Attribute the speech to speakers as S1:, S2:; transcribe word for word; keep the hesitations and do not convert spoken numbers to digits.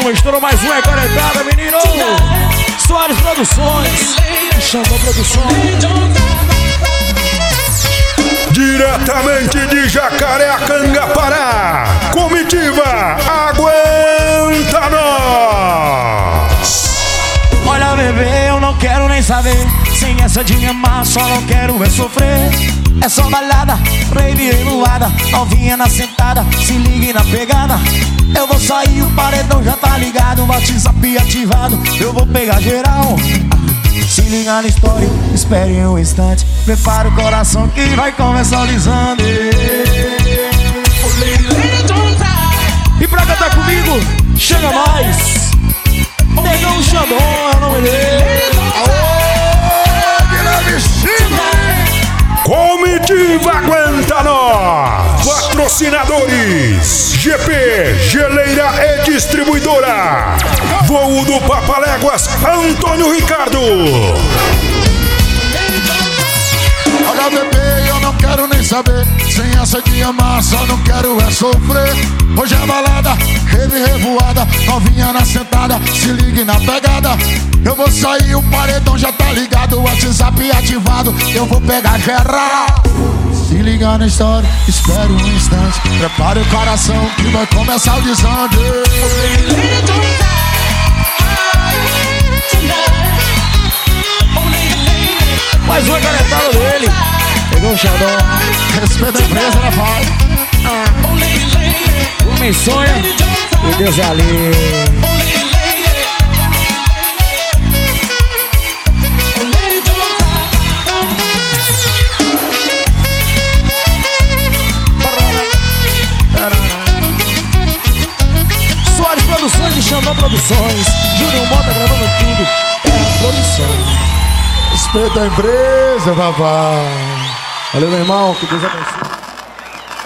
S1: uma, estourou mais uma, é caretada, menino. Soares Produções, Xandão Produções.
S2: Diretamente de Jacareacanga, Pará, comitiva Aguenta Nós.
S1: Olha, bebê, eu não quero nem saber. Sem essa de me amar, só não quero é sofrer. É só balada, rave revoada, novinha na sentada, se ligue na pegada. Eu vou sair, o paredão já tá ligado, o WhatsApp ativado, eu vou pegar geral. Se liga na história, espere um instante, prepara o coração que vai começar o lisando. E pra cantar comigo, chega mais. Negão Xandão é o nome dele.
S2: Comitiva Aguenta Nós. Patrocinadores G P, Geleira e Distribuidora. Voo do Papaléguas, Antônio Ricardo.
S3: Olha, bebê, eu não quero nem saber. Sem essa de amar, só não quero é sofrer. Hoje é balada, rave revoada, novinha na sentada, se ligue na pegada. Eu vou sair, o paredão já tá ligado, o WhatsApp ativado, eu vou pegar geral. Se liga na história, espere um instante, prepare o coração que vai começar o desande.
S1: Mais uma canetada dele. Pegou o Xandão.
S3: Respeita a empresa, né, pai?
S1: Homem sonha e Deus é ali. Soares Produções e Xandão Produções. Júnior Mota gravando tudo. É a produção.
S3: Respeita a empresa, papai.
S1: Valeu, meu irmão. Que Deus abençoe.